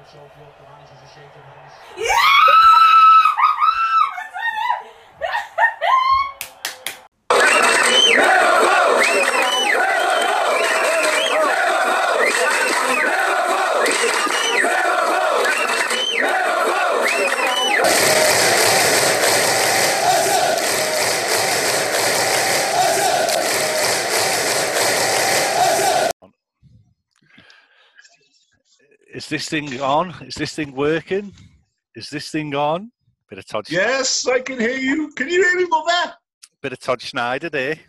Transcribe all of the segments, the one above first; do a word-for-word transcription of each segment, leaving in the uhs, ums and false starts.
Is this thing on? Is this thing working? Is this thing on? Bit of Todd. Yes, I can hear you. Can you hear me, mother? Bit of Todd Schneider there.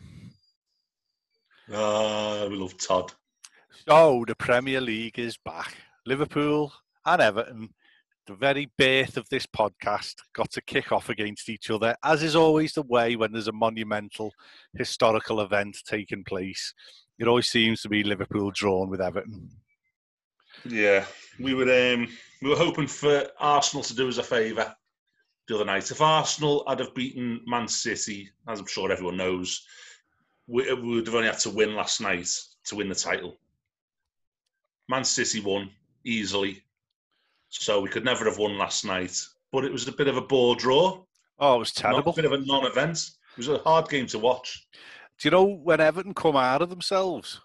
Ah, we love Todd. So the Premier League is back. Liverpool and Everton, the very birth of this podcast, got to kick off against each other, as is always the way when there's a monumental historical event taking place. It always seems to be Liverpool drawn with Everton. Yeah, we were um, we were hoping for Arsenal to do us a favour the other night. If Arsenal had have beaten Man City, as I'm sure everyone knows, we, we would have only had to win last night to win the title. Man City won easily, so we could never have won last night. But it was a bit of a bore draw. Oh, it was terrible. Not, a bit of a non-event. It was a hard game to watch. Do you know when Everton come out of themselves?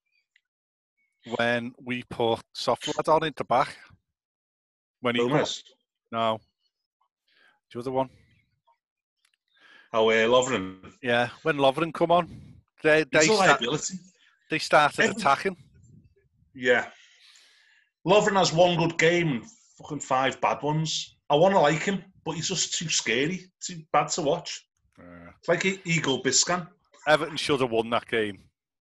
When we put Softlad on into back. When he Gomez? Got, no. The other one. Oh, uh, Lovren. Yeah, when Lovren come on. They, they, it's a start, liability. They started Every, attacking. Yeah. Lovren has one good game and fucking five bad ones. I want to like him, but he's just too scary, too bad to watch. Yeah. It's like Eagle Biscan. Everton should have won that game.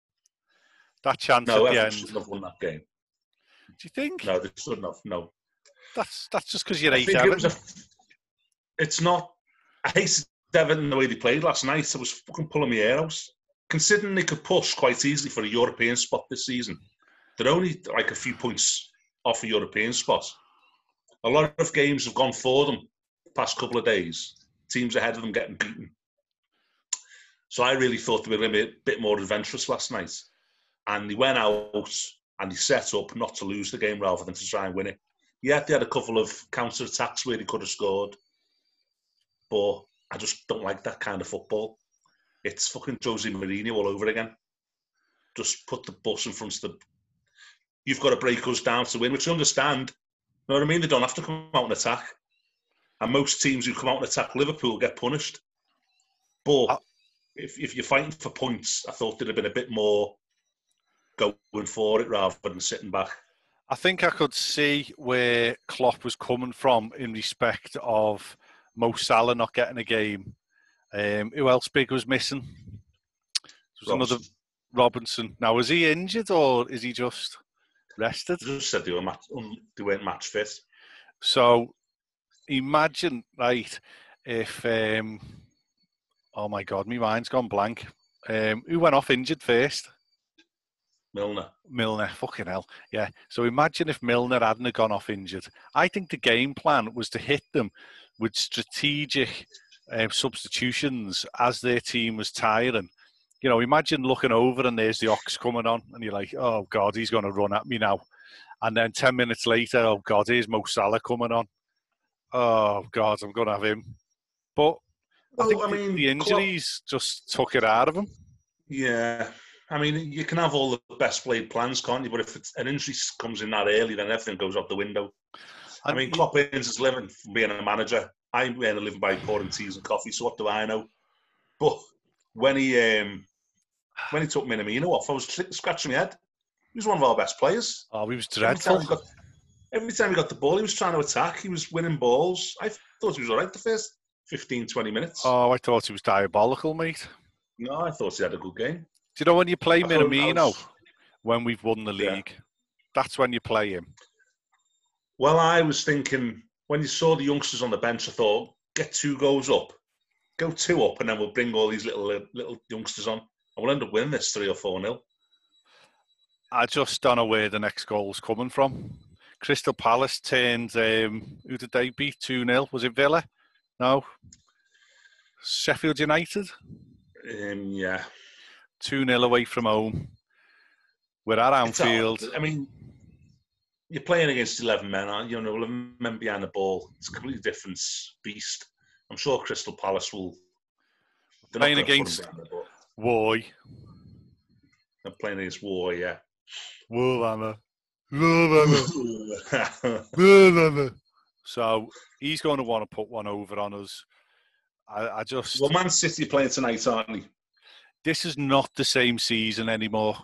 That chance no, at the Everton end. shouldn't have won that game. Do you think? No, they shouldn't have. No. That's that's just because you're eight Everton. Everton. It a, it's not. I hated Everton the way they played last night. I was fucking pulling my hair out. Considering they could push quite easily for a European spot this season, they're only like a few points off a European spot. A lot of games have gone for them the past couple of days. Teams ahead of them getting beaten. So I really thought they were going to be a bit more adventurous last night. And they went out and they set up not to lose the game rather than to try and win it. Yeah, they had a couple of counter-attacks where they could have scored. But I just don't like that kind of football. It's fucking Jose Mourinho all over again. Just put the bus in front of the... You've got to break us down to win, which I understand. You know what I mean? They don't have to come out and attack. And most teams who come out and attack Liverpool get punished. But oh. if, if you're fighting for points, I thought there'd have been a bit more going for it rather than sitting back. I think I could see where Klopp was coming from in respect of Mo Salah not getting a game. Um, who else big was missing? There was Robinson. another Robinson. Now, is he injured or is he just rested? They just said they, were match, they weren't match fit. So, imagine, right, if... Um, oh, my God, my mind's gone blank. Um, who went off injured first? Milner. Milner, fucking hell. Yeah. So imagine if Milner hadn't gone off injured. I think the game plan was to hit them with strategic um, substitutions as their team was tiring. You know, imagine looking over and there's the Ox coming on and you're like, oh, God, he's going to run at me now. And then ten minutes later, oh, God, here's Mo Salah coming on. Oh, God, I'm going to have him. But well, I think I mean, the, the injuries Klopp... just took it out of him. Yeah. I mean, you can have all the best played plans, can't you? But if it's, an injury comes in that early, then everything goes out the window. And I mean, Klopp earns his living from being a manager. I earn a living by pouring teas and coffee, so what do I know? But when he um, when he took Minamino off, I was scratching my head. He was one of our best players. Oh, he was dreadful. Every time he got, every time he got the ball, he was trying to attack. He was winning balls. I thought he was all right the first fifteen, twenty minutes. Oh, I thought he was diabolical, mate. No, I thought he had a good game. Do you know when you play Minamino, was, when we've won the league, yeah. That's when you play him? Well, I was thinking, when you saw the youngsters on the bench, I thought, get two goals up, go two up, and then we'll bring all these little little youngsters on, and we'll end up winning this three or four nil. I just don't know where the next goal's coming from. Crystal Palace turned, um, who did they beat? two nil? Was it Villa? No. Sheffield United? Um, yeah. two nil away from home. We're at Anfield. I mean, you're playing against eleven men, aren't you? You know, eleven men behind the ball. It's a completely different beast. I'm sure Crystal Palace will. They're Playing not going against to put them behind the ball. Woy. They're playing against War, yeah. Warhammer. Warhammer. So he's going to want to put one over on us. I, I just. Well, Man City are playing tonight, aren't they? This is not the same season anymore.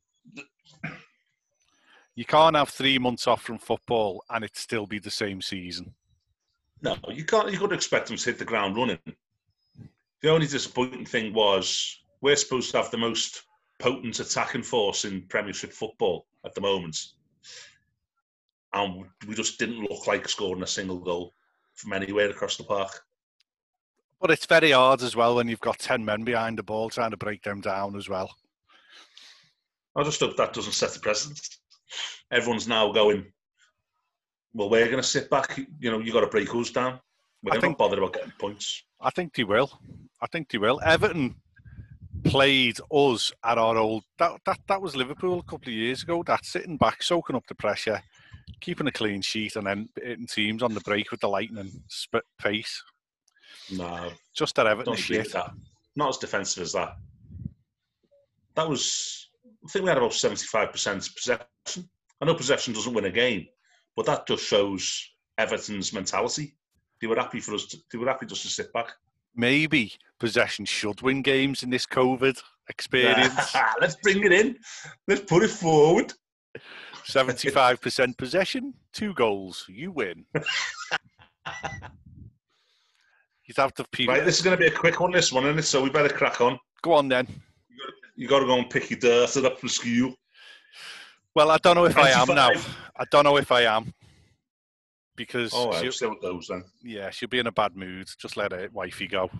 You can't have three months off from football and it still be the same season. No, you can't. You could expect them to hit the ground running. The only disappointing thing was we're supposed to have the most potent attacking force in Premiership football at the moment, and we just didn't look like scoring a single goal from anywhere across the park. But it's very hard as well when you've got ten men behind the ball trying to break them down as well. I just hope that doesn't set the precedent. Everyone's now going, well, we're going to sit back. You know, you got to break us down. We're I think, not bothered about getting points. I think they will. I think they will. Everton played us at our old... That, that, that was Liverpool a couple of years ago. That sitting back, soaking up the pressure, keeping a clean sheet and then hitting teams on the break with the lightning spit pace. No. Just that Everton don't shit. That. Not as defensive as that. That was... I think we had about seventy-five percent possession. I know possession doesn't win a game, but that just shows Everton's mentality. They were happy for us. To, they were happy just to sit back. Maybe possession should win games in this COVID experience. Let's bring it in. Let's put it forward. seventy-five percent possession, two goals, you win. You'd have to people. Right, this is going to be a quick one, this one, isn't it? So we better crack on. Go on then. You got to go and pick your daughter up from school. Well, I don't know if ninety-five. I am now. I don't know if I am. Because oh, I'll see how it goes then. Yeah, she'll be in a bad mood. Just let her wifey go.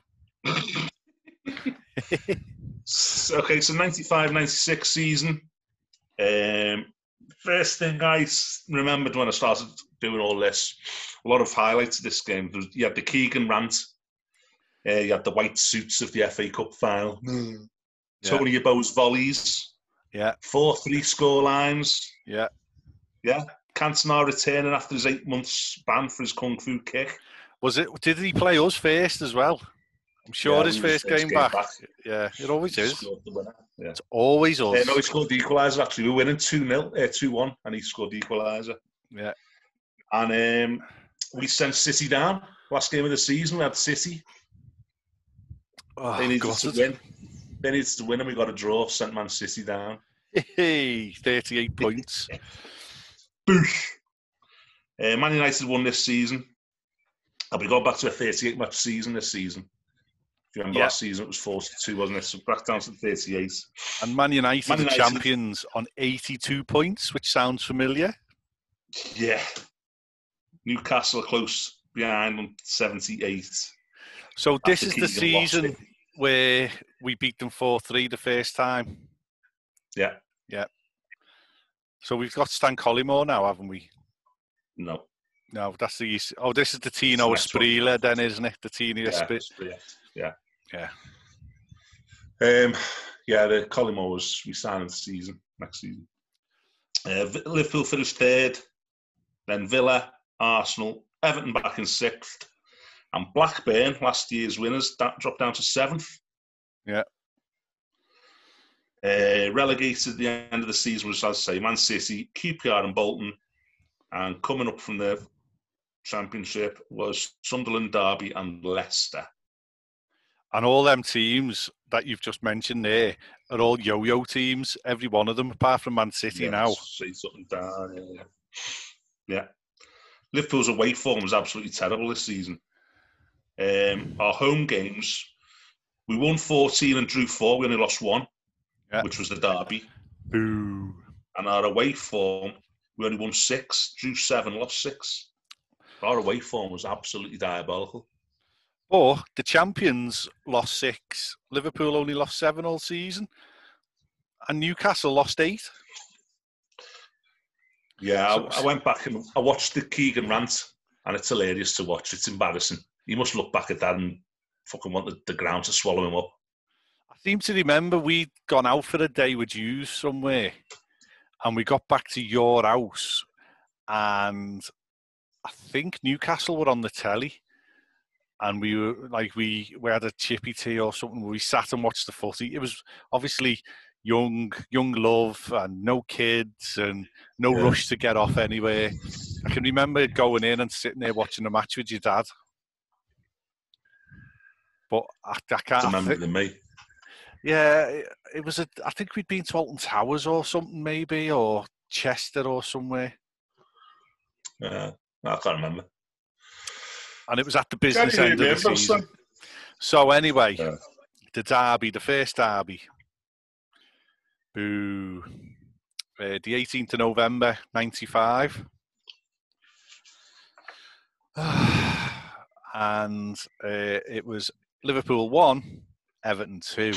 Okay, so ninety-five ninety-six season. Um, first thing I remembered when I started doing all this, a lot of highlights of this game. You had the Keegan rant. Uh, you had the white suits of the F A Cup final. Mm. Yeah. Tony Yeboah's volleys. Yeah. four three score lines. Yeah. Yeah. Cantona returning after his eight months ban for his kung fu kick. Was it? Did he play us first as well? I'm sure yeah, his first, first game, game back. back. Yeah, it always he is. The winner. Yeah. It's always us. Uh, no, he scored the equaliser actually. We were winning two nil, uh, two one, and he scored the equaliser. Yeah. And um, we sent City down. Last game of the season, we had City. Oh, they needed God. to win. They needed to win, and we got a draw. Sent Man City down. Hey, thirty-eight points. Boosh. Uh, Man United won this season. I'll be going back to a thirty-eight match season this season. If you remember yeah. last season, it was forty-two, wasn't it? So back down to thirty-eight. And Man United, Man United are champions on eighty-two points, which sounds familiar. Yeah. Newcastle are close behind on seventy-eight. So this is the season where we beat them four three the first time. Yeah. Yeah. So we've got Stan Collymore now, haven't we? No. No, that's the... Oh, this is the Tino Asprilla then, isn't it? The Tino yeah, Asprilla. Yeah. Yeah. Um, yeah, the Collymores, we signed the season, next season. Uh, Liverpool finished third, then Villa, Arsenal, Everton back in sixth, and Blackburn, last year's winners, that dropped down to seventh. Yeah. Uh, relegated at the end of the season was, as I say, Man City, Q P R and Bolton. And coming up from the Championship was Sunderland, Derby and Leicester. And all them teams that you've just mentioned there are all yo-yo teams, every one of them, apart from Man City yeah, now. See something down, yeah. yeah. Liverpool's away form was absolutely terrible this season. Um, our home games, we won fourteen and drew four. We only lost one, yeah. which was the Derby. Boo. And our away form, we only won six, drew seven, lost six. Our away form was absolutely diabolical. Or the champions lost six. Liverpool only lost seven all season. And Newcastle lost eight. Yeah, so, I, I went back and I watched the Keegan rant, and it's hilarious to watch. It's embarrassing. You must look back at that and fucking want the, the ground to swallow him up. I seem to remember we'd gone out for a day with you somewhere, and we got back to your house, and I think Newcastle were on the telly, and we were like we we had a chippy tea or something where we sat and watched the footy. It was obviously young, young love, and no kids, and no Yeah. rush to get off anywhere. I can remember going in and sitting there watching the match with your dad. But I, I can't. It's a I memory thi- than me. yeah, it, it was a. I think we'd been to Alton Towers or something, maybe, or Chester or somewhere, Yeah, I can't remember. and it was at the business Can't end of the remember, season. son. So anyway, Yeah. the derby, the first derby. Boo. Uh, the eighteenth of November, ninety-five. And uh, it was Liverpool one, Everton two.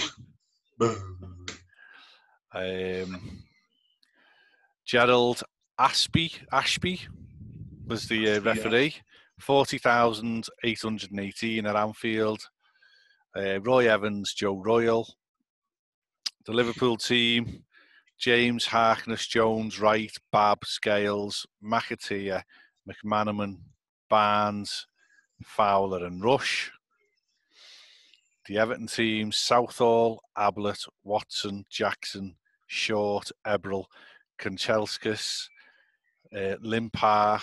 Um, Gerald Ashby, Ashby was the uh, referee. forty thousand eight hundred eighteen at Anfield. Uh, Roy Evans, Joe Royal. The Liverpool team, James, Harkness, Jones, Wright, Babb, Scales, McAteer, McManaman, Barnes, Fowler and Rush. The Everton team, Southall, Ablett, Watson, Jackson, Short, Ebrel, Kanchelskis, uh, Limpar,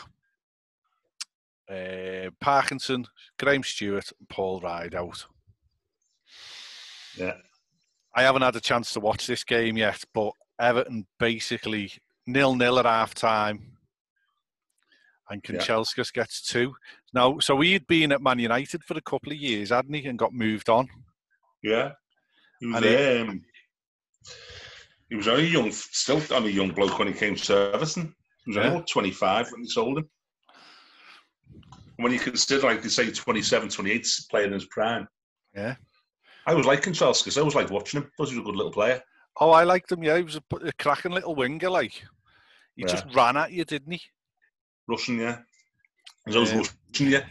uh, Parkinson, Graham Stewart, and Paul Rideout. Yeah. I haven't had a chance to watch this game yet, but Everton basically nil-nil at half-time, and Kanchelskis yeah. gets two. Now, so he had been at Man United for a couple of years, hadn't he, and got moved on. Yeah. He was, he, um, he was only young, still only a young bloke when he came to Everton. He was yeah. only about twenty-five when they sold him. And when you consider, like they say, twenty-seven, twenty-eight, playing in his prime. Yeah. I was like Kanchelskis. I always liked watching him. I thought he was a good little player. Oh, I liked him, yeah. He was a, a cracking little winger, like. He yeah. just ran at you, didn't he? Russian, yeah. He was always um, Russian, yeah.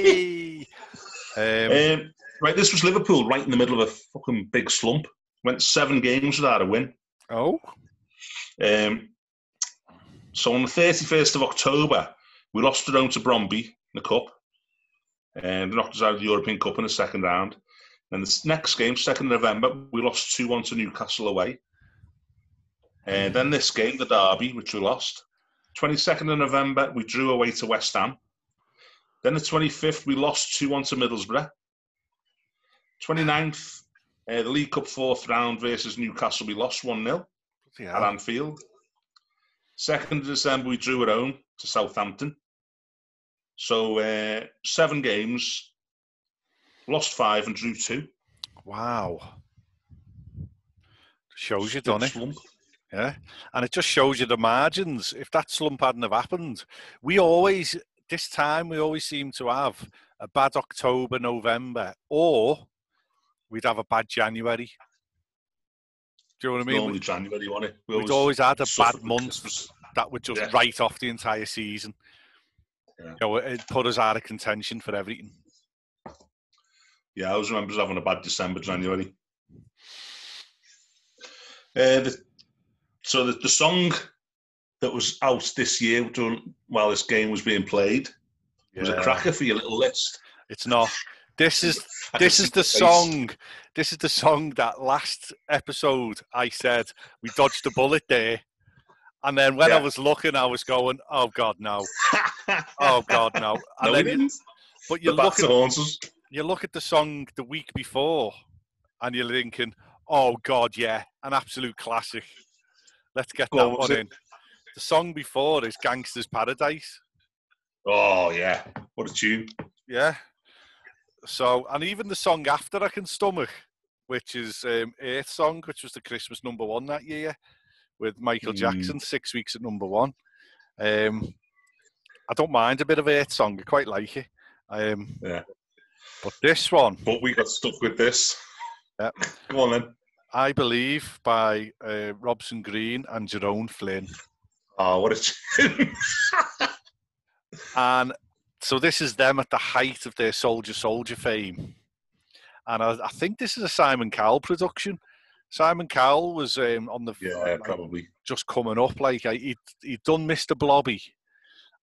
um, um, right, this was Liverpool right in the middle of a fucking big slump. Went seven games without a win. Oh. Um, so on the thirty-first of October, we lost at home to Bromby in the Cup. And they knocked us out of the European Cup in the second round. And the next game, second of November, we lost two one to Newcastle away. And then this game, the derby, which we lost. twenty-second of November, we drew away to West Ham. Then the twenty-fifth, we lost two one to Middlesbrough. twenty-ninth, uh, the League Cup fourth round versus Newcastle, we lost one nil yeah. at Anfield. second of December, we drew at home to Southampton. So uh, seven games, lost five and drew two. Wow. Shows you done it. Slump. Yeah. And it just shows you the margins. If that slump hadn't have happened, we always, this time, we always seem to have a bad October, November, or we'd have a bad January. Do you know what I mean? Normally January, wasn't it? We We'd always, always had a bad month Christmas. That would just yeah. write off the entire season. Yeah. You know, it put us out of contention for everything. Yeah, I always remember us having a bad December, January. Uh, the, so the, the song that was out this year during, while this game was being played yeah. was a cracker for your little list. It's not. This is this is the song. This is the song that last episode I said we dodged a bullet there, and then when yeah. I was looking, I was going, "Oh God, no! Oh God, no!" And no, then we didn't. You, but you the look at you look at the song the week before, and you're thinking, "Oh God, yeah, an absolute classic. Let's get that one in." The song before is "Gangster's Paradise." Oh yeah, what a tune! Yeah. So, and even the song after I can stomach, which is um, Earth Song, which was the Christmas number one that year, with Michael mm. Jackson, six weeks at number one. Um, I don't mind a bit of Earth Song. I quite like it. Um, yeah. But this one... But we got stuck with this. Yeah. Go on then. I Believe by uh, Robson Green and Jerome Flynn. Oh, what a tune. And... So this is them at the height of their Soldier Soldier fame. And I, I think this is a Simon Cowell production. Simon Cowell was um, on the... Yeah, like, probably. Just coming up. Like he'd, he'd done Mister Blobby.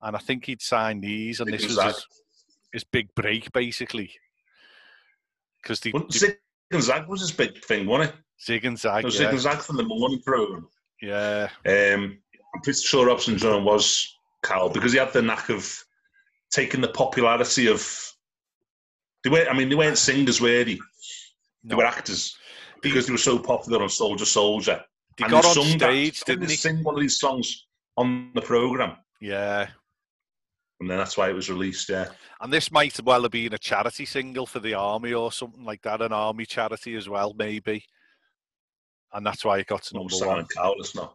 and I think he'd signed these, and Zig this and was Zag. his, his big break, basically. Because the Well, Zig and Zag was his big thing, wasn't it? Zig and Zag, No, yeah. Zig and Zag from the morning programme. Yeah. Um, I'm pretty sure Robson John was Carl because he had the knack of taking the popularity of. They were, I mean, they weren't singers, were they? No. They were actors because they were so popular on Soldier Soldier. They and got they on sung stage, that. didn't they they? Sing one of these songs on the programme. Yeah. And then that's why it was released, yeah. And this might well have been a charity single for the army or something like that, an army charity as well, maybe. And that's why it got to No, number Simon one. Cowell's not.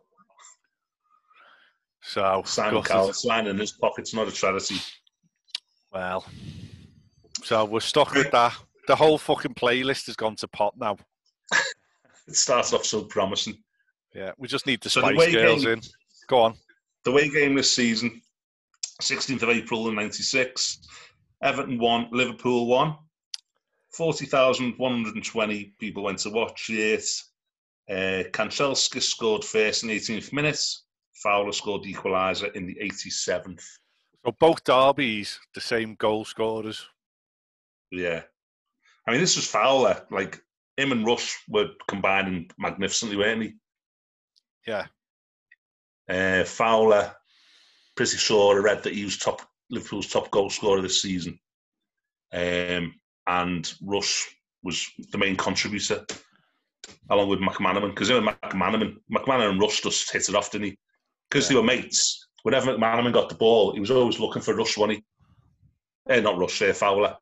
So Simon Cowell's lying in his pocket's not a charity. Well, so we're stuck with that. The whole fucking playlist has gone to pot now. It starts off so promising. Yeah, we just need the So the Spice away Girls game- in. Go on. The away game this season, sixteenth of April in ninety-six, Everton won, Liverpool won. forty thousand one hundred twenty people went to watch it. Uh, Kanchelskis scored first in the eighteenth minute. Fowler scored the equaliser in the eighty-seventh. So both derbies, the same goal scorers. Yeah. I mean, this was Fowler. Like, him and Rush were combining magnificently, weren't they? Yeah. Uh, Fowler, pretty sure I read that he was top Liverpool's top goal scorer this season. Um, and Rush was the main contributor, along with McManaman, because him and McManaman, McManaman and Rush just hit it off, didn't he? Because Yeah. they were mates. Whenever McManaman got the ball, he was always looking for Rush, wasn't he? Eh, not Rush, eh, Fowler.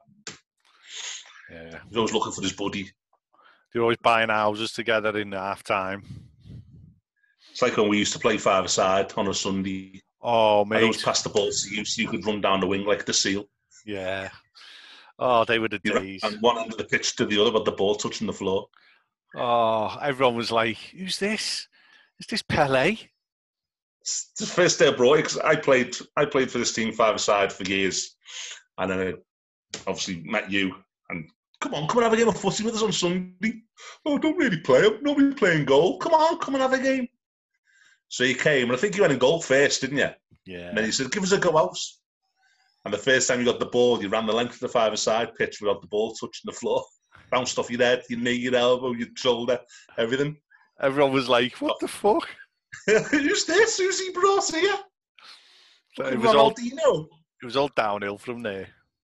Yeah. He was always looking for his buddy. They're always buying houses together in half time. It's like when we used to play five-a-side on a Sunday. Oh, I always mate. passed the ball to you so you could run down the wing like the seal. Yeah. Oh, they were the You days. ran one end of the pitch to the other, but the ball touching the floor. Oh, everyone was like, who's this? Is this Pele? It's the first day I brought it because I played, I played for this team five-a-side for years. And then I obviously met you. And come on, come and have a game of footy with us on Sunday. Oh, don't really play. Nobody playing goal. Come on, come and have a game. So you came, and I think you went in goal first, didn't you? Yeah. And then he said, give us a go out. And the first time you got the ball, you ran the length of the five-a-side pitch without the ball touching the floor. Bounced off your head, your knee, your elbow, your shoulder, everything. Everyone was like, what the fuck? Who's this? Who's he brought here? So it Fucking was all Ronaldinho. it was all downhill from there.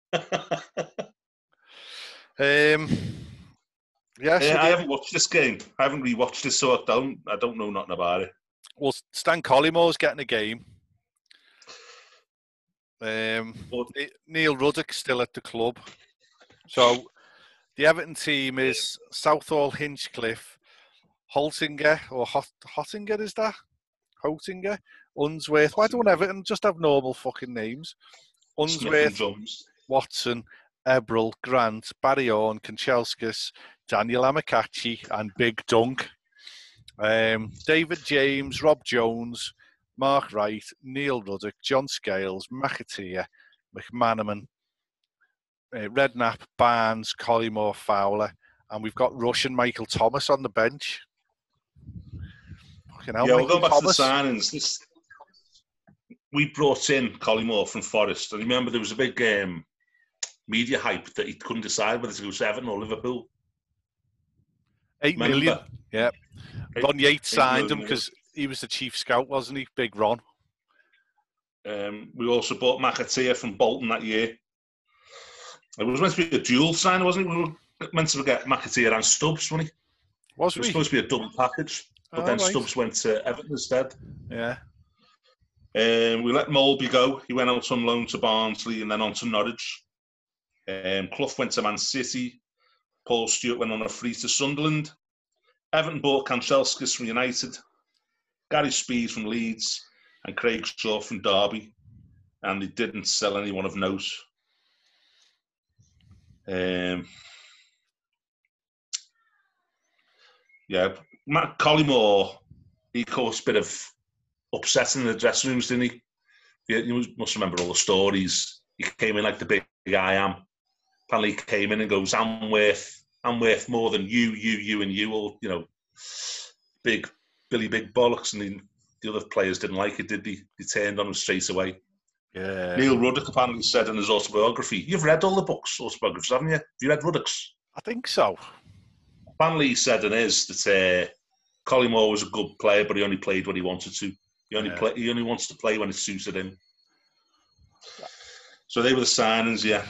Um, yeah, so Yeah, I the- haven't watched this game. I haven't rewatched it, so I don't. I don't know nothing about it. well, Stan Collymore getting a game. Um, But- Ne- Neil Ruddock's still at the club. So the Everton team is Southall, Hinchcliffe, Holtinger, or Hot- Hottinger, is that? Hotinger? Unsworth. Why don't Everton just have normal fucking names? Smith and Unsworth, Jones. Watson, Ebrel, Grant, Barry Orn, Kanchelskis, Daniel Amakachi, and Big Dunk. Um, David James, Rob Jones, Mark Wright, Neil Ruddock, John Scales, McAteer, McManaman, uh, Redknapp, Barnes, Collymore, Fowler, and we've got Rush and Michael Thomas on the bench. Fucking hell, Yeah, we'll Michael go back Thomas. to the signings. This, we brought in Collymore from Forest. And remember, there was a big um, media hype that he couldn't decide whether to go to Everton or Liverpool. Eight Remember? million. Yeah. Eight- Ron Yates eight signed him million. because he was the chief scout, wasn't he? Big Ron. Um, we also bought McAteer from Bolton that year. It was meant to be a dual sign, wasn't it? We were meant to get McAteer and Stubbs, wasn't he? Was It was we? supposed to be a double package, but Oh, then right. Stubbs went to Everton instead. Yeah. Um, we let Molby go. He went out on loan to Barnsley and then on to Norwich. Um, Clough went to Man City. Paul Stewart went on a free to Sunderland. Everton bought Kanchelskis from United. Gary Speed from Leeds. And Craig Shaw from Derby. And they didn't sell anyone of note. Um, yeah, Matt Collymore, he caused a bit of upset in the dressing rooms, didn't he? You, you must remember all the stories. He came in like the big I am. Apparently he came in and goes, I'm worth, I'm worth more than you, you, you and you, all, you know, big, Billy Big Bollocks. And the, the other players didn't like it, did they? They turned on him straight away. Yeah. Neil Ruddock apparently said in his autobiography, you've read all the books, autobiographies, haven't you? Have you read Ruddock's? I think so. Apparently he said in his that uh, Collymore was a good player, but he only played when he wanted to. He only, Yeah. play, he only wants to play when it suited him. So they were the signings, yeah.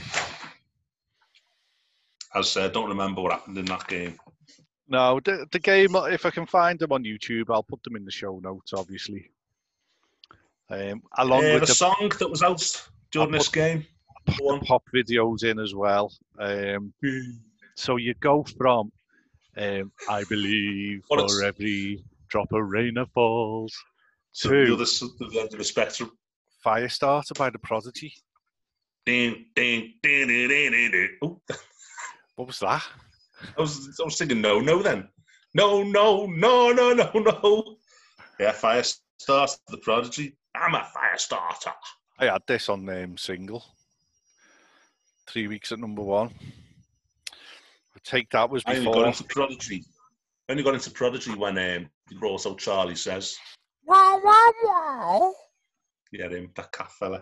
As I said, I don't remember what happened in that game. No, the, the game, if I can find them on YouTube, I'll put them in the show notes, obviously. Um, along uh, with the, the song that was out during I'll this put, game. I'll put the pop videos in as well. Um, so you go from, um, I believe What for it's- every drop of rain that falls, So to the other s- the end of the spectrum. Firestarter by The Prodigy. Ding, ding, ding, ding, ding, ding, ding. Oh, What was that? I was I was thinking no, no then. No, no, no, no, no, no. Yeah, Firestarter, The Prodigy. I'm a Firestarter. I had this on um, single. Three weeks at number one. I take that was I only got before. into Prodigy. I only got into Prodigy when um, he brought out Charlie Says. Wow, wow, wow. Yeah, him, that cat fella.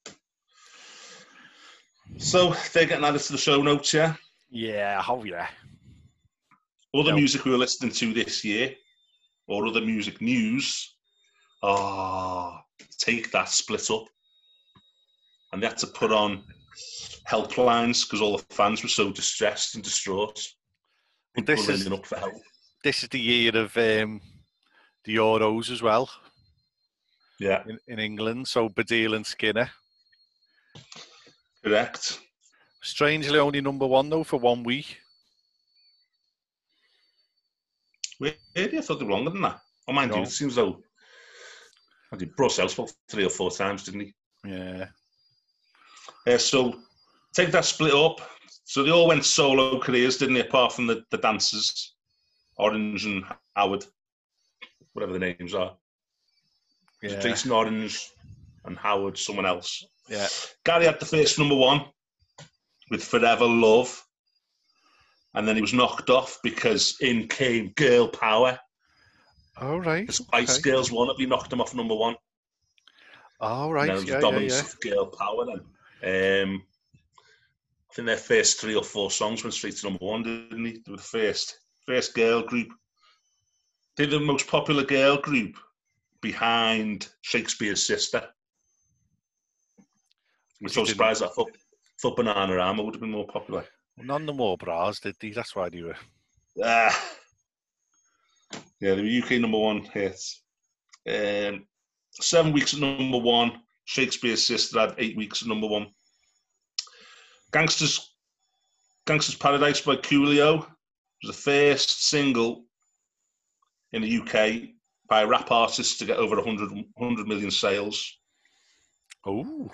So they're getting added to the show notes, yeah? Yeah, oh yeah. Other No. music we were listening to this year, or other music news, ah, oh, Take That split up. And they had to put on helplines because all the fans were so distressed and distraught. Well, People this were is ringing up for help. this is the year of um, the Euros as well. Yeah, in, in England. So Baddiel and Skinner. correct. Strangely, only number one though for one week. Really? I thought they were longer than that. Oh, mind No. you, it seems though. He brought Southwell three or four times, didn't he? Yeah. Uh, so Take That split up. So they all went solo careers, didn't they? Apart from the, the dancers, Orange and Howard, whatever the names are. Yeah. Jason Orange and Howard, someone else. Yeah. Gary had the first number one with Forever Love. And then he was knocked off because in came Girl Power. Oh, right. The Spice Okay. Girls wannabe knocked him off number one. Oh, right. And then it was Yeah, yeah, dominance yeah. of Girl Power then. Um, I think their first three or four songs went straight to number one, didn't they? They were the first, first girl group. They're the most popular girl group behind Shakespeare's Sister. I'm so surprised. I thought, thought Bananarama would have been more popular. Well, none of them wore bras, did they? That's why they were. Ah. Yeah, they were U K number one hits. Um, seven weeks at number one. Shakespeare's Sister had eight weeks at number one. Gangsters, Gangsters Paradise by Coolio was the first single in the U K by a rap artist to get over one hundred, one hundred million sales. Oh.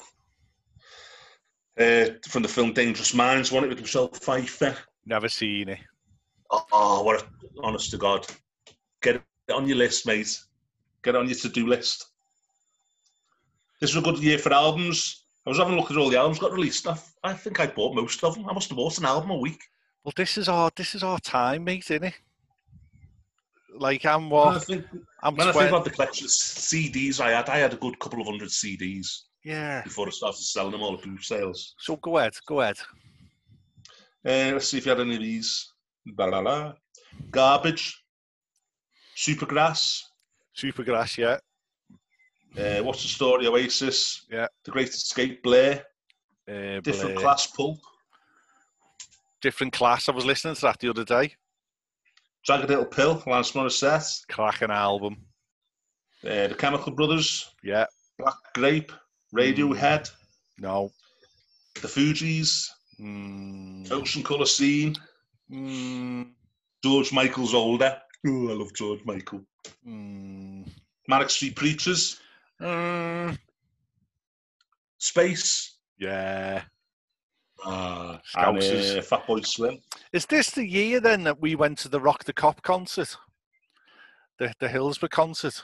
Uh, from the film Dangerous Minds, won it with Michelle Pfeiffer. Never seen it. Oh, what a, honest to God. Get it on your list, mate. Get it on your to-do list. This was a good year for albums. I was having a look at all the albums got released. I, I think I bought most of them. I must have bought an album a week. Well, this is our this is our time, mate, isn't it? Like I'm what? I think, I'm when I twenty. think about the collection of C Ds I had, I had a good couple of hundred C Ds Yeah. before I started selling them all at boot sales. So go ahead, go ahead. Uh, let's see if you had any of these. Blah, blah, blah. Garbage. Supergrass. Supergrass, yeah. Uh, What's the Story? Oasis. Yeah. The Great Escape. Blair. Uh, Different Blair. Class. Pulp. Different Class. I was listening to that the other day. Jagged Little Pill. Lance Morissette. Cracking album. Uh, the Chemical Brothers. Yeah. Black Grape. Radiohead. Mm. No. The Fugees. Mm. Ocean Colour Scene. Mm. George Michael's Older. Oh, I love George Michael. Mm. Manic Street Preachers. Mm. Space. Yeah. Uh, Scousers. and uh, Fatboy Slim. Is this the year then that we went to the Rock the Cop concert? The the Hillsborough concert?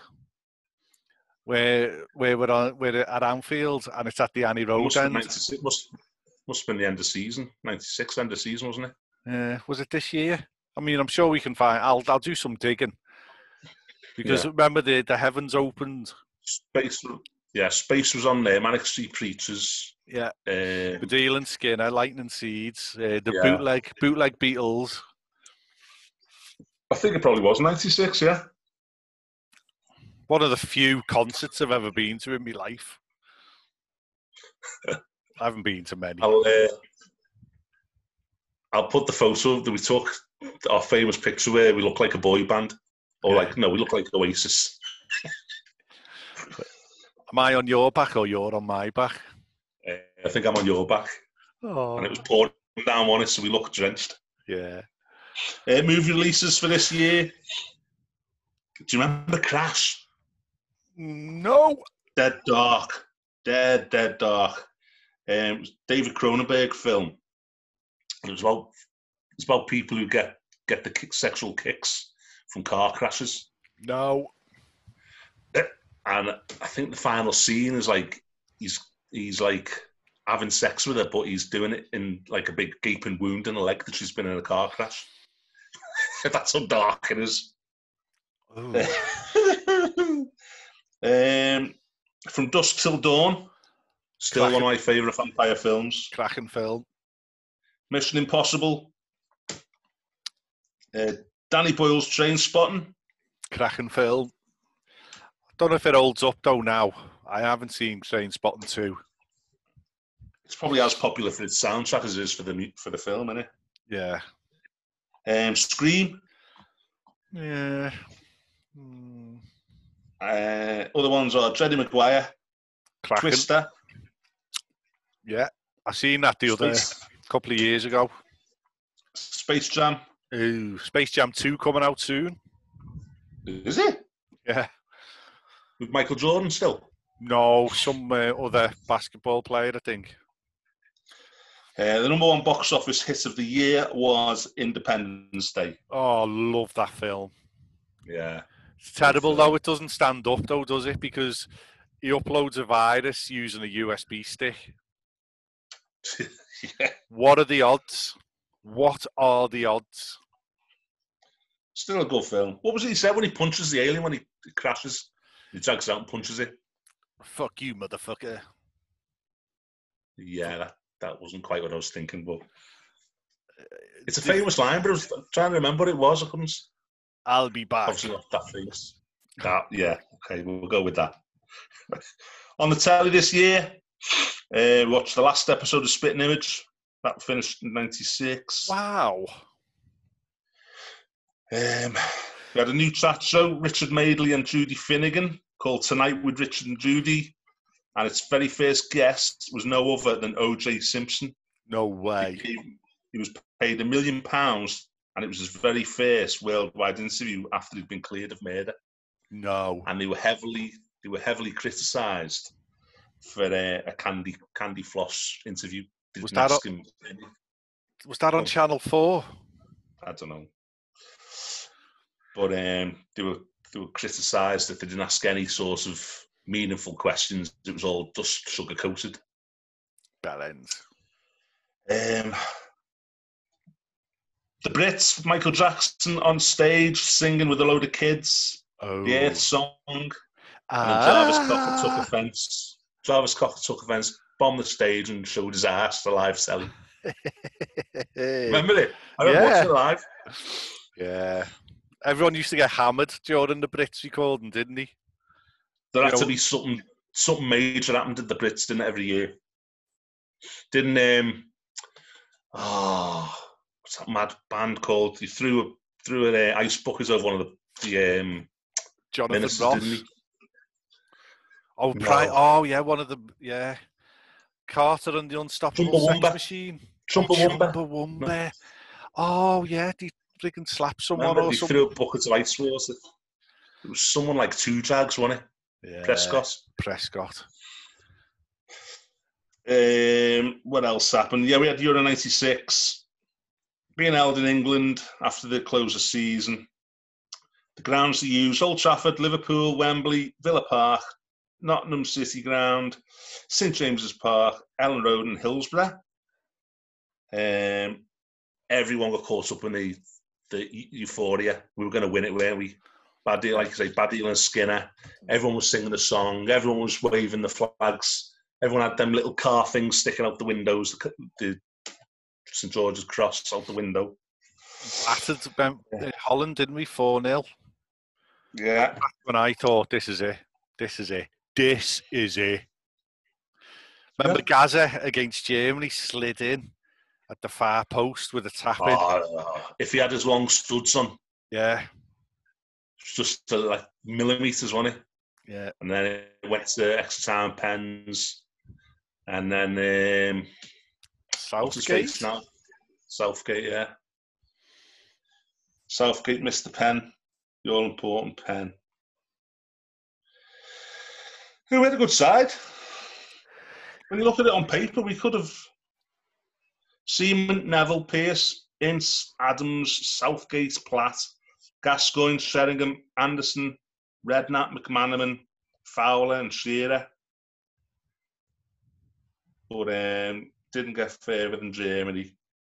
Where where we're on we're at Anfield and it's at the Annie Road Must, end. ninety-six, must, must have been the end of season. ninety-six end of season, wasn't it? Uh, was it this year? I mean, I'm sure we can find. I'll I'll do some digging because Yeah. remember the the heavens opened. Space, Yeah, Space was on there. Manic Street Preachers. Yeah. Um, Badil and Skinner, Lightning Seeds, uh, the Yeah. bootleg bootleg Beatles. I think it probably was ninety-six, yeah. One of the few concerts I've ever been to in my life. I haven't been to many. I'll, uh, I'll put the photo that we took, our famous picture where we look like a boy band. Or Yeah. like, no, we look like Oasis. Am I on your back or you're on my back? Uh, I think I'm on your back. Oh. And it was pouring down on us, so we looked drenched. Yeah. Uh, movie releases for this year. Do you remember Crash? No. Dead Dark. Dead, dead dark. Um, it was David Cronenberg film. It was about, it's about people who get, get the kick, sexual kicks from car crashes. No. And I think the final scene is like, he's he's like having sex with her, but he's doing it in like a big gaping wound in the leg that she's been in a car crash. That's how dark it is. um, From Dusk Till Dawn, still Cracking. one of my favourite vampire films. Cracking film. Mission Impossible. Uh, Danny Boyle's Train Spotting. Cracking film. Don't know if it holds up though now. I haven't seen Train Spotting two. It's probably as popular for its soundtrack as it is for the for the film, isn't it? Yeah. Um, Scream. Yeah. Hmm. Uh, other ones are Dreddie Maguire, Cracking. Twister. Yeah. I seen that the other Space, couple of years ago. Space Jam. Ooh, Space Jam two coming out soon. Is it? Yeah. With Michael Jordan still? No, some uh, other basketball player, I think. Uh, the number one box office hit of the year was Independence Day. Oh, love that film. Yeah. It's terrible though. It doesn't stand up though, does it? Because he uploads a virus using a U S B stick. Yeah. What are the odds? What are the odds? Still a good film. What was it he said when he punches the alien when he crashes? He drags it out and punches it. Fuck you, motherfucker. Yeah, that, that wasn't quite what I was thinking, but it's a famous line, but I was trying to remember what it was. I couldn't. I'll be back. Obviously not that famous. That, yeah, okay, we'll go with that. On the telly this year, uh, watched the last episode of Spitting Image. That finished in ninety-six. Wow. Um, we had a new chat show, Richard Madeley and Judy Finnegan, called Tonight with Richard and Judy. And its very first guest was no other than O J Simpson. No way. He, he was paid a million pounds, and it was his very first worldwide interview after he'd been cleared of murder. No. And they were heavily, they were heavily criticised for uh, a candy candy floss interview. Didn't Was that ask on, him any. was that on Oh. Channel four? I don't know. But um, they were they were criticised that they didn't ask any sort of meaningful questions. It was all just sugar coated. Bell ends. Um, the Brits, Michael Jackson on stage singing with a load of kids. Oh. The Earth song. And Ah. then Jarvis Cocker took offence. Jarvis Cocker took offence, bombed the stage and showed his ass to live telly. Remember it? I remember Yeah. watching it live. Yeah. Everyone used to get hammered during the Brits recording, didn't he? There You had to know- be something something major happened at the Brits, didn't it, every year? Didn't um oh what's that mad band called? He threw a threw an uh, ice bucket over one of the, the um Jonathan ministers, Ross. didn't he? Oh, No. Pri- oh, yeah, one of the yeah. Carter and the Unstoppable Sex Chumbawamba. Machine. Chumbawamba. Chumbawamba. Oh yeah, they freaking slapped someone Remember, or he something. threw a bucket of ice towards it. It was someone like Two Jags, wasn't it? Yeah, Prescott. Prescott. Um, what else happened? Yeah, we had Euro ninety-six being held in England after the close of season. The grounds they used: Old Trafford, Liverpool, Wembley, Villa Park, Nottingham City Ground, St James's Park, Ellen Road, and Hillsborough. Um, everyone got caught up in the the euphoria. We were going to win it, weren't we? Baddiel, like I say, Baddiel and Skinner. Everyone was singing the song. Everyone was waving the flags. Everyone had them little car things sticking out the windows. The, the Saint George's Cross out the window. Battered um, Holland, didn't we? four nil. Yeah. That's when I thought, this is it. This is it. This is it. Remember yeah. Gaza against Germany slid in at the far post with a tap in. Oh, if he had his long studs on. Yeah. Just uh, like millimetres, wasn't it? Yeah. And then it went to extra time pens. And then um, Southgate. Now? Southgate, yeah. Southgate missed the pen. The all important pen. We had a good side. When you look at it on paper, we could have Seaman, Neville, Pearce, Ince, Adams, Southgate, Platt, Gascoigne, Sheringham, Anderson, Redknapp, McManaman, Fowler and Shearer. But um, didn't get further than Germany.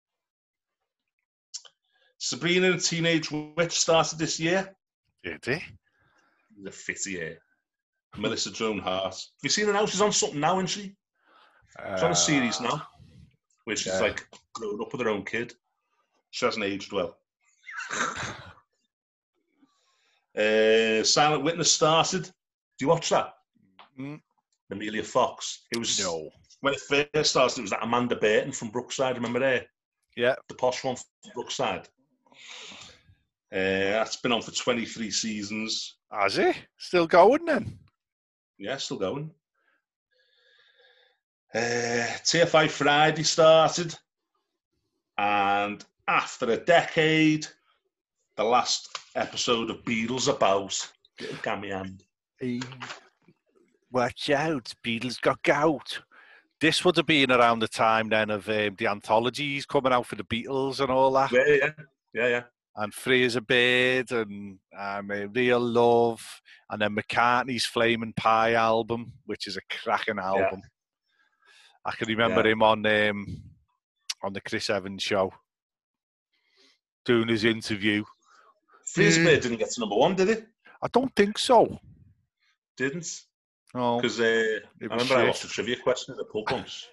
Sabrina, the Teenage Witch, started this year. Did he? He's a fitty year. Melissa Joan Hart. Have you seen her now? She's on something now, isn't she? She's on a series now, where she's yeah. like grown up with her own kid. She hasn't aged well. uh, Silent Witness started. Do you watch that? Mm. Amelia Fox. It was no. When it first started. It was that Amanda Burton from Brookside. Remember her? Yeah, the posh one from Brookside. Uh, that's been on for twenty-three seasons. Has it? Still going then? Yeah, still going. Uh, T F I Friday started, and after a decade, the last episode of Beatles About. Little gammy hand. Hey, watch out, Beatles got gout. This would have been around the time then of um, the anthologies coming out for the Beatles and all that. Yeah, yeah, yeah, yeah. And Free as a Bird and um, uh, Real Love, and then McCartney's Flaming Pie album, which is a cracking album. Yeah. I can remember yeah. him on um, on the Chris Evans show doing his interview. Free as a Bird didn't get to number one, did it? I don't think so. Didn't? No. Because uh, I remember shit. I watched a trivia question at the pub once.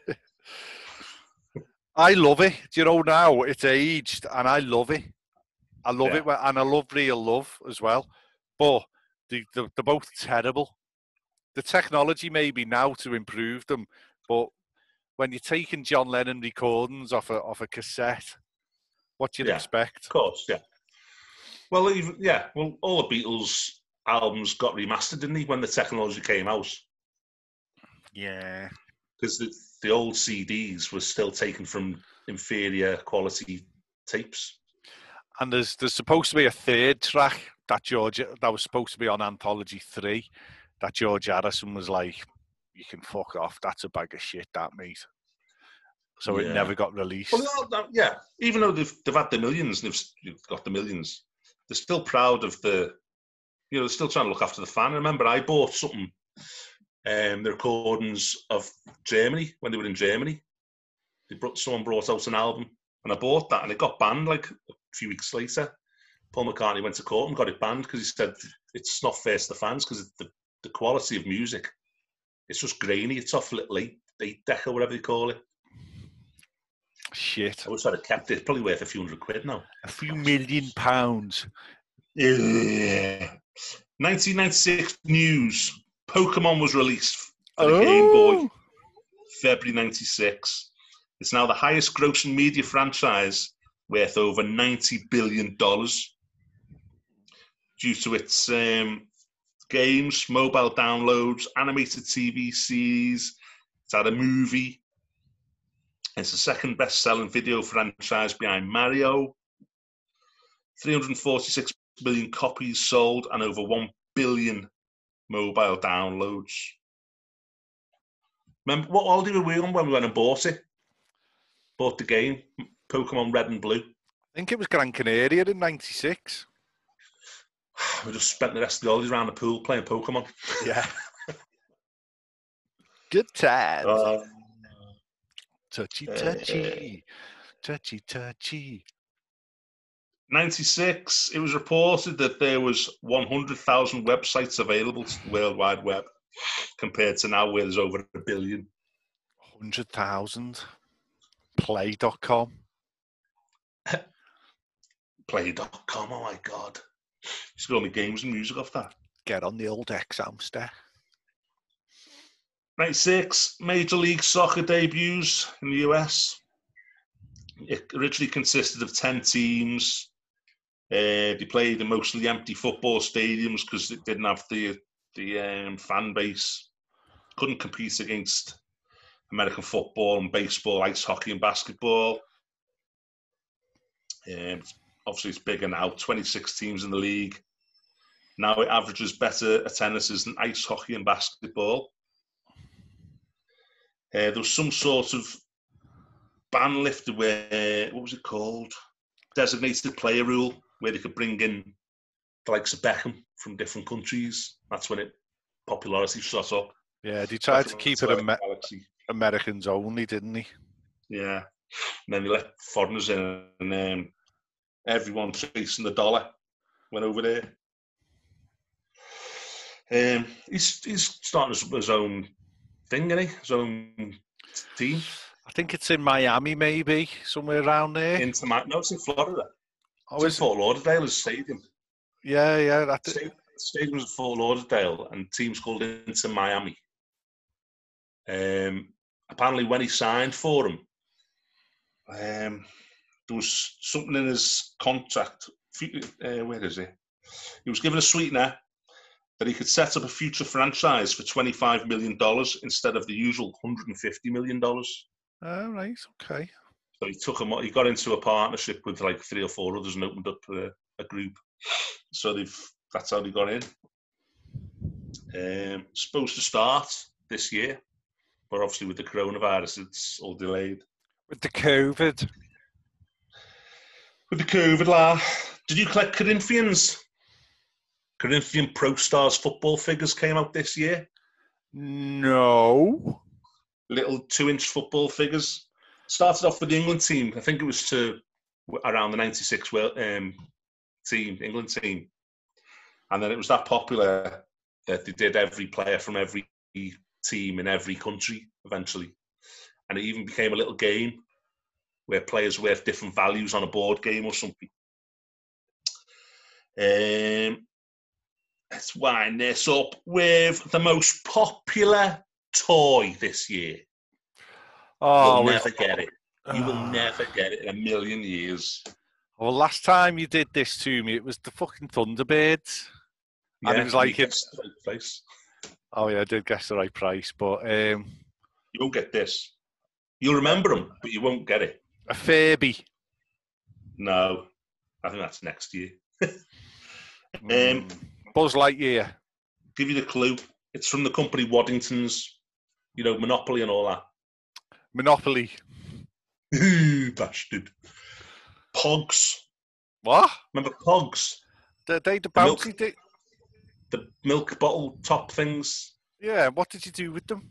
I love it. Do you know now? It's aged, and I love it. I love yeah. it, and I love Real Love as well. But they, they're, they're both terrible. The technology maybe now to improve them, but when you're taking John Lennon recordings off a off a cassette, what do you yeah, expect? Of course, yeah. Well, even, yeah. Well, all the Beatles albums got remastered, didn't they, when the technology came out? Yeah. Because the, the old C Ds were still taken from inferior quality tapes. And there's there's supposed to be a third track that George that was supposed to be on Anthology three that George Harrison was like, you can fuck off. That's a bag of shit, that, mate. So yeah. It never got released. Well, yeah, even though they've they've had the millions, and they've got the millions, they're still proud of the, you know, they're still trying to look after the fan. I remember I bought something, um, the recordings of Germany when they were in Germany. They brought someone brought out an album, and I bought that, and it got banned like a few weeks later. Paul McCartney went to court and got it banned because he said it's not fair to the fans because the the quality of music, it's just grainy. It's off little eight eight deck or whatever they call it. Shit. I wish I'd have kept it. It's probably worth a few hundred quid now. A few million pounds. Yeah. nineteen ninety-six news. Pokemon was released for the oh. Game Boy. February ninety-six. It's now the highest grossing media franchise, worth over ninety billion dollars. Due to its um, games, mobile downloads, animated T V series. It's had a movie. It's the second best-selling video franchise behind Mario. three hundred forty-six million copies sold and over one billion mobile downloads. Remember, what holiday were we on when we went and bought it? Bought the game, Pokemon Red and Blue. I think it was Gran Canaria in ninety-six. We just spent the rest of the holidays around the pool playing Pokemon. Yeah. Good times. Uh, touchy, touchy. Uh, touchy, touchy. ninety-six, it was reported that there was one hundred thousand websites available to the World Wide Web, compared to now where there's over a billion. one hundred thousand. Play dot com. Play dot com, oh my God. Used to go on my games and music off that. Get on the old X-Amster. ninety-six, Major League Soccer debuts in the U S. It originally consisted of ten teams. Uh, they played in mostly empty football stadiums because it didn't have the the um, fan base. Couldn't compete against American football and baseball, ice hockey and basketball. Um, obviously, it's bigger now. twenty-six teams in the league. Now it averages better attendances than ice hockey and basketball. Uh, there was some sort of ban lifted where, what was it called? Designated player rule, where they could bring in the likes of Beckham from different countries. That's when it popularity shot up. Yeah, they tried to keep it Amer- Americans only, didn't they? Yeah. And then they let foreigners in, and um, everyone chasing the dollar went over there. Um, he's he's starting his, his own thing, isn't he? His own team. I think it's in Miami, maybe somewhere around there. Into Ma- no, it's in Florida. Oh, it's in is Fort Lauderdale, his stadium. Yeah, yeah. That's the stadium's in Fort Lauderdale, and team's called Into Miami. Um, apparently, when he signed for him, um, there was something in his contract. Uh, where is he? He was given a sweetener that he could set up a future franchise for twenty-five million dollars instead of the usual one hundred fifty million dollars. Oh, right, okay. So he took him. He got into a partnership with like three or four others and opened up a, a group. So they've that's how they got in. Um, supposed to start this year, but obviously with the coronavirus, it's all delayed. With the COVID. With the COVID, la. Did you collect Corinthians? Corinthian Pro Stars football figures came out this year. No. Little two-inch football figures. Started off with the England team. I think it was to around the ninety-six um, team, England team. And then it was that popular that they did every player from every team in every country eventually. And it even became a little game where players were different values on a board game or something. Um, let's wind this up with the most popular toy this year. Oh, You'll never get it. You will uh, never get it in a million years. Well, last time you did this to me, it was the fucking Thunderbirds. Yeah, and it was like it. The right price. Oh yeah, I did guess the right price, but um, you won't get this. You'll remember them, but you won't get it. A Furby. No, I think that's next year. um, mm. Buzz Lightyear. Give you the clue. It's from the company Waddingtons. You know, Monopoly and all that. Monopoly. Bastard. Pogs. What? Remember Pogs? The, they the bouncy the milk, the milk bottle top things. Yeah. What did you do with them?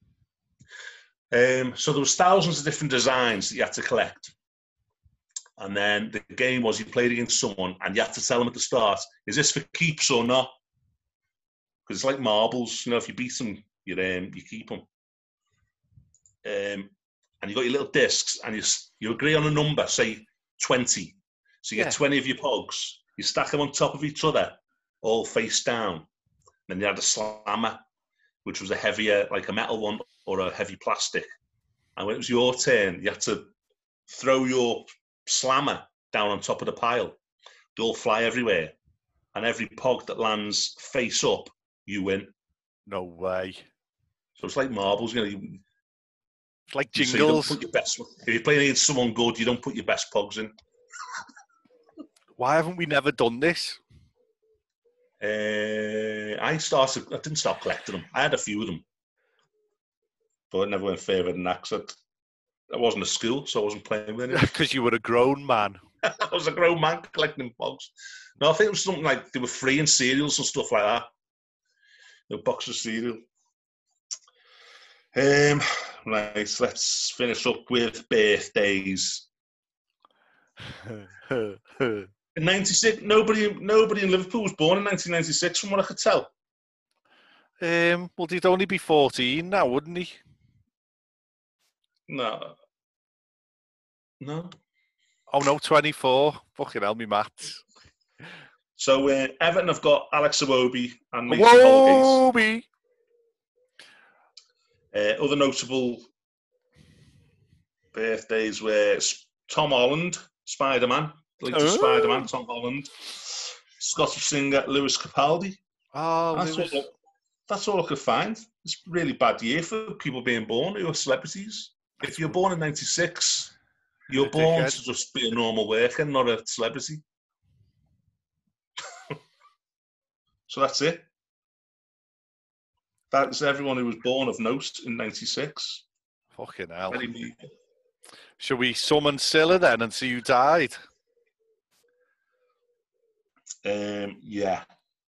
Um, so there was thousands of different designs that you had to collect. And then the game was you played against someone and you had to tell them at the start, is this for keeps or not? Because it's like marbles. You know, if you beat them, you, um, you keep them. Um, and you got your little discs and you, you agree on a number, say twenty. So you get yeah. twenty of your pogs. You stack them on top of each other, all face down. Then you had a slammer, which was a heavier, like a metal one or a heavy plastic. And when it was your turn, you had to throw your slammer down on top of the pile. They all fly everywhere. And every pog that lands face up, you win. No way. So it's like marbles, you know. You, it's like jingles. So you don't put your best, if you're playing against someone good, you don't put your best pogs in. Why haven't we never done this? Uh, I started. I didn't start collecting them. I had a few of them, but I never went further than that. Cause I, I wasn't at school, so I wasn't playing with it. Because you were a grown man. I was a grown man collecting pogs. No, I think it was something like they were free in cereals and stuff like that. A box of cereal. Um, right, let's finish up with birthdays. In ninety-six, nobody, nobody in Liverpool was born in nineteen ninety-six, from what I could tell. Um, well, he'd only be fourteen now, wouldn't he? No. No. Oh, no, twenty-four. Fucking hell, me maths. So, uh, Everton have got Alex Iwobi and Mason Holgate. Iwobi! Uh, other notable birthdays were Tom Holland, Spider-Man, the latest Oh. Spider-Man, Tom Holland. Scottish singer Lewis Capaldi. Oh, That's Lewis. all, that's all I could find. It's a really bad year for people being born who are celebrities. If you're born in ninety-six, you're A born dickhead. to just be a normal worker, not a celebrity. So that's it. That's everyone who was born of note in ninety-six. Fucking hell. Very meager. Shall we summon Scylla then and see who died? Um, yeah.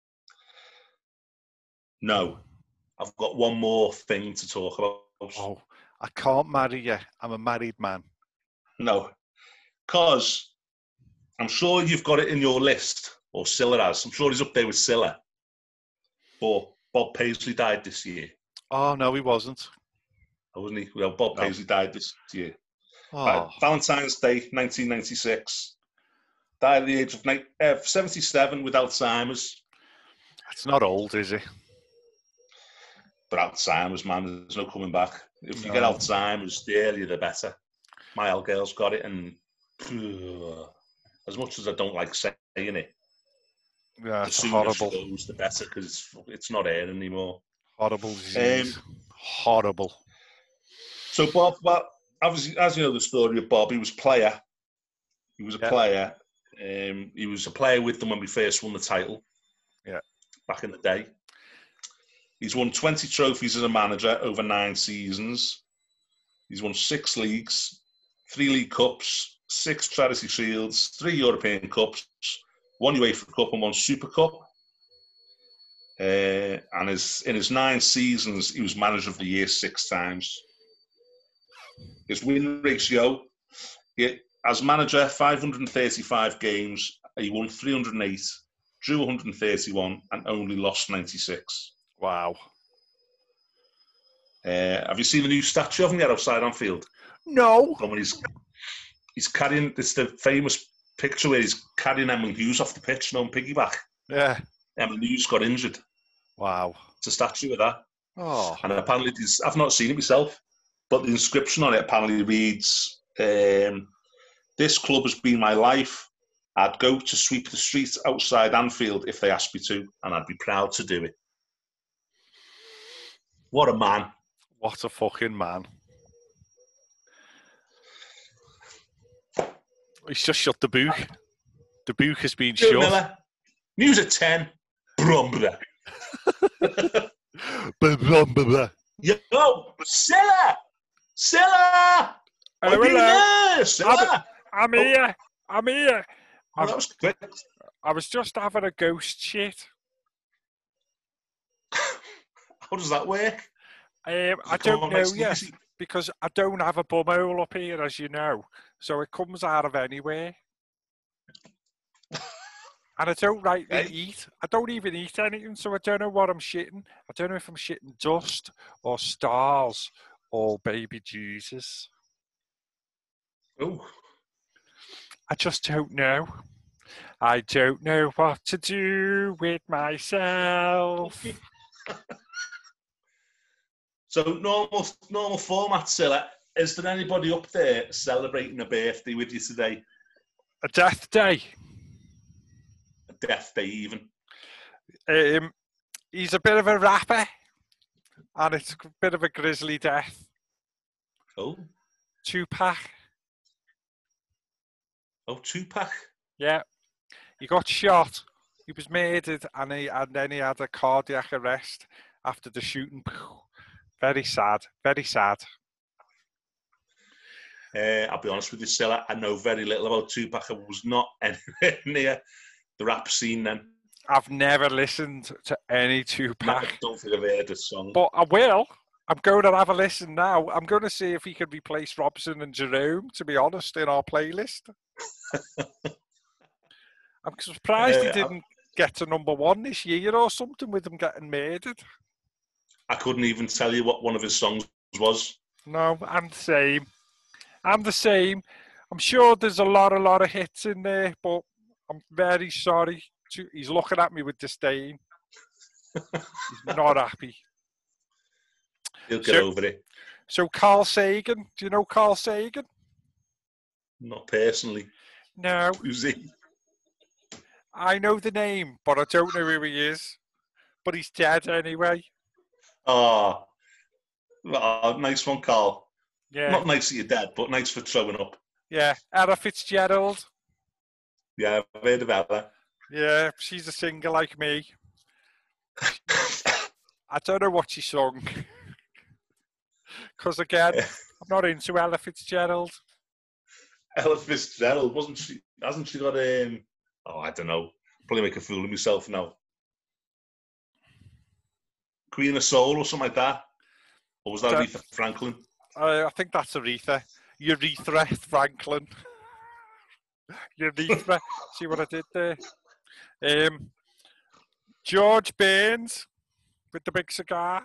No. I've got one more thing to talk about. Oh, I can't marry you. I'm a married man. No. Because I'm sure you've got it in your list, or Scylla has. I'm sure he's up there with Scylla. But Bob Paisley died this year. Oh, no, he wasn't. Oh, wasn't he? Well, Bob No. Paisley died this year. Oh, Right, Valentine's Day, nineteen ninety-six. Died at the age of ni- uh, seventy-seven with Alzheimer's. it's not old, is he? But Alzheimer's, man, there's no coming back. If you No. get Alzheimer's, the earlier the better. My old girl's got it, and ugh, as much as I don't like saying it, Yeah, the it's sooner horrible, she goes, the better, because it's, it's not air anymore. horrible disease. Horrible. So Bob, well, obviously, as you know the story of Bob, he was a player. He was a Yeah. player. Um, he was a player with them when we first won the title. Yeah. Back in the day. He's won twenty trophies as a manager over nine seasons. He's won six leagues, three League Cups, six Charity Shields, three European Cups, one UEFA Cup and one Super Cup. Uh, and his, in his nine seasons, he was Manager of the Year six times. His win ratio, he, as manager, five hundred thirty-five games, he won three hundred eight, drew one hundred thirty-one, and only lost ninety-six. Wow. Uh, have you seen the new statue of him yet outside Anfield? No. From when he's he's carrying, it's the famous picture where he's carrying Emily Hughes off the pitch, no piggyback. Yeah. Emily Hughes got injured. Wow. It's a statue of that. Oh. And apparently, there's, I've not seen it myself, but the inscription on it apparently reads, um, "This club has been my life. I'd go to sweep the streets outside Anfield if they asked me to, and I'd be proud to do it." What a man. What a fucking man. He's just shut the book. The book has been Joe shut. Miller, news at ten. Brumbler. Blah, blah, blah, blah. Yo, Scylla! Scylla! Oh, I've been hello. there, Scylla! I'm Oh. here. I'm here. Oh, that was quick. I was just having a ghost shit. How does that work? Um, I Does it come don't on know nice and yet easy? because I don't have a bumhole up here, as you know. So it comes out of anywhere. And I don't rightly Hey. eat. I don't even eat anything, so I don't know what I'm shitting. I don't know if I'm shitting dust or stars or baby Jesus. Oh, I just don't know. I don't know what to do with myself. so normal normal format, Scylla. Is there anybody up there celebrating a birthday with you today? A death day. A death day, even? Um, he's a bit of a rapper, and it's a bit of a grisly death. Oh, Tupac, oh, Tupac. yeah, he got shot. He was murdered, and he and then he had a cardiac arrest after the shooting. Very sad. Very sad. Uh, I'll be honest with you, Scylla. I know very little about Tupac. I was not anywhere near the rap scene then. I've never listened to any Tupac, I don't think I've heard a song. but I will. I'm going to have a listen now. I'm going to see if he can replace Robson and Jerome, to be honest, in our playlist. I'm surprised he Uh, didn't get to number one this year or something with him getting murdered. I couldn't even tell you what one of his songs was. No, I'm the same. I'm the same. I'm sure there's a lot, a lot of hits in there, but I'm very sorry. To, he's looking at me with disdain. He's not happy. He'll get so, over it. So Carl Sagan, do you know Carl Sagan? Not personally. No. Who's he? I know the name, but I don't know who he is. But he's dead anyway. Oh, oh nice one, Carl. Yeah. Not nice that you're dead, but nice for throwing up. Yeah, Ella Fitzgerald. Yeah, I've heard about that. Yeah, she's a singer like me. I don't know what she sung. Because again, I'm not into Ella Fitzgerald. Ella Fitzgerald, wasn't she? Hasn't she got um? Oh, I don't know. Probably make a fool of myself now. Queen of Soul or something like that. Or was that That- Aretha Franklin? Uh, I think that's Aretha. Urethra Franklin. Urethra. See what I did there? Um, George Burns with the big cigar.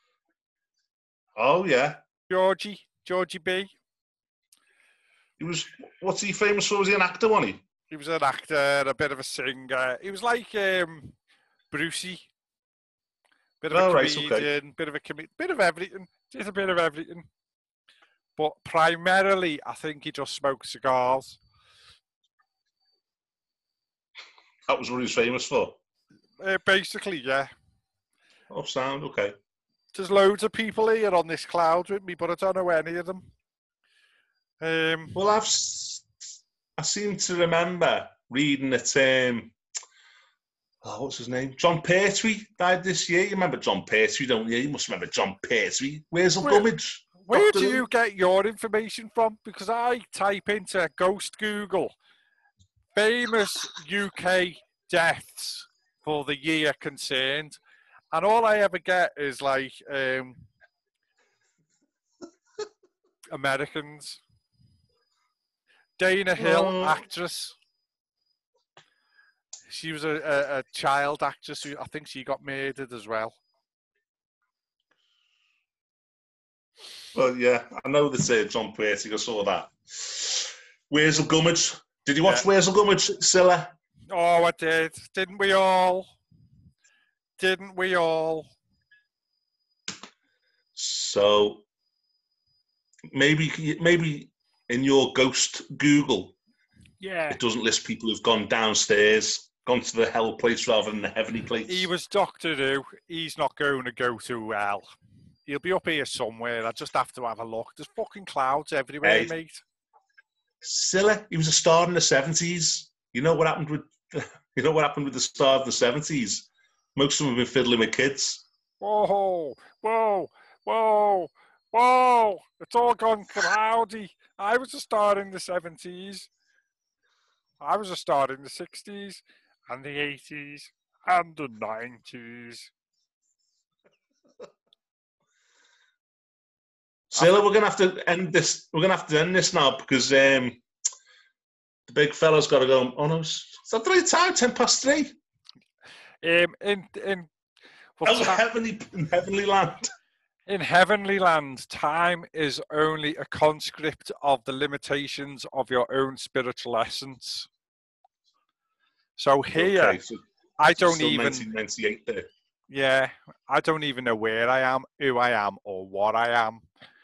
Oh yeah, Georgie. Georgie B. he was. What's he famous for? Was he an actor? Wasn't he? He was an actor, a bit of a singer. He was like um, Brucey. Bit of Oh, a right, comedian, okay. bit of a com- bit of everything. Just a bit of everything. But primarily, I think he just smoked cigars. That was what he was famous for. Uh, basically, yeah. Oh, sound okay. There's loads of people here on this cloud with me, but I don't know any of them. Um, Well, I've s- I seem to remember reading that. Um, oh, what's his name? John Pertwee died this year. You remember John Pertwee, don't you? You must remember John Pertwee. Where's the Where- Gummidge? where Doctor do Who? you get your information from? Because I type into Ghost Google famous U K deaths for the year concerned, and all I ever get is like um, Americans. Dana Hill, Oh. actress. She was a, a, a child actress who I think she got murdered as well. Well, yeah, I know that uh, John Pertwee. I saw that. Where's the Gummidge? Did you watch Yeah. Where's the Gummidge, Scylla? Oh, I did. Didn't we all? Didn't we all? So maybe maybe in your ghost Google, Yeah. it doesn't list people who've gone downstairs, gone to the hell place rather than the heavenly place. He was Doctor Who. He's not going to go to hell. He'll be up here somewhere. I just have to have a look. There's fucking clouds everywhere, Hey. mate. Scylla, he was a star in the seventies. You know what happened with you know what happened with the star of the seventies? Most of them have been fiddling with kids. Whoa, whoa, whoa, whoa. It's all gone cloudy. I was a star in the seventies. I was a star in the sixties and the eighties and the nineties. Scylla, we're gonna have to end this. We're gonna have to end this now because um, the big fella's got to go. Oh no, is that the right time? Ten past three. Um, in in well, Oh, ti- heavenly, in heavenly land. in heavenly land, time is only a conscript of the limitations of your own spiritual essence. So here, Okay, so I don't still even, nineteen ninety-eight there. yeah, I don't even know where I am, who I am, or what I am.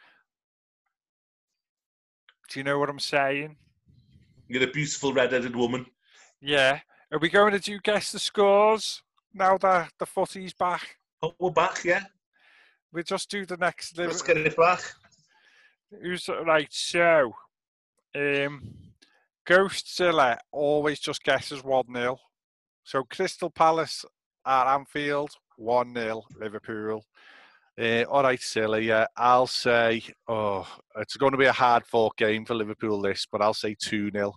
Do you know what I'm saying? You're a beautiful red-headed woman. Yeah. Are we going to do guess the scores now that the footy's back? Oh, we're back, yeah. We'll just do the next. Let's get it back. Who's right? So, um, Ghostzilla always just guesses one nil. So Crystal Palace at Anfield, one nil Liverpool. Uh, all right, silly. Yeah, I'll say. Oh, it's going to be a hard-fought game for Liverpool. This, but I'll say two nil.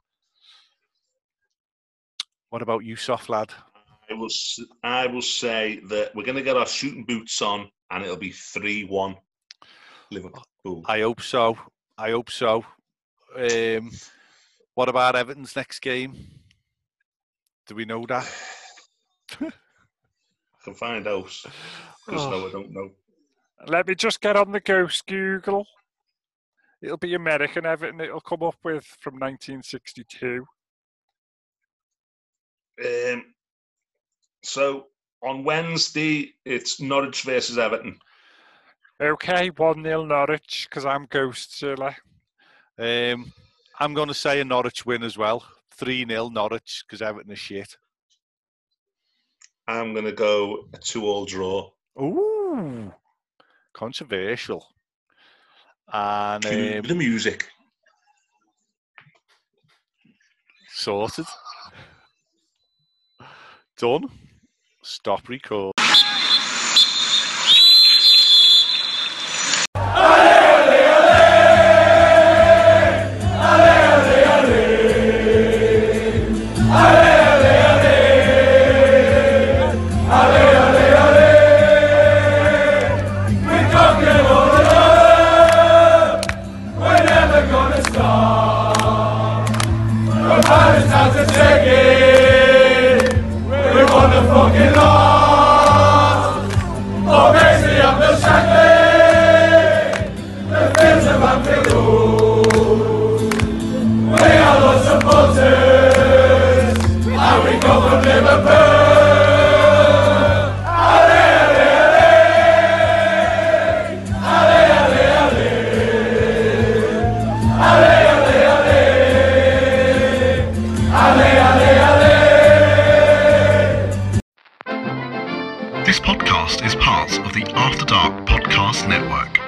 What about you, soft lad? I will. s- I will say that we're going to get our shooting boots on, and it'll be three one Liverpool. I hope so. I hope so. Um, what about Everton's next game? Do we know that? I can find out. Because Oh. no, I don't know. Let me just get on the Ghost Google. It'll be American Everton. It'll come up with from nineteen sixty-two. Um, so on Wednesday, it's Norwich versus Everton. Okay, one nil Norwich, because I'm Ghost Zilla. Um, I'm going to say a Norwich win as well. three nil Norwich, because Everton is shit. I'm going to go a two-all draw. Ooh, controversial. And Cue um, the music. sorted. Done. Stop record. This podcast is part of the After Dark Podcast Network.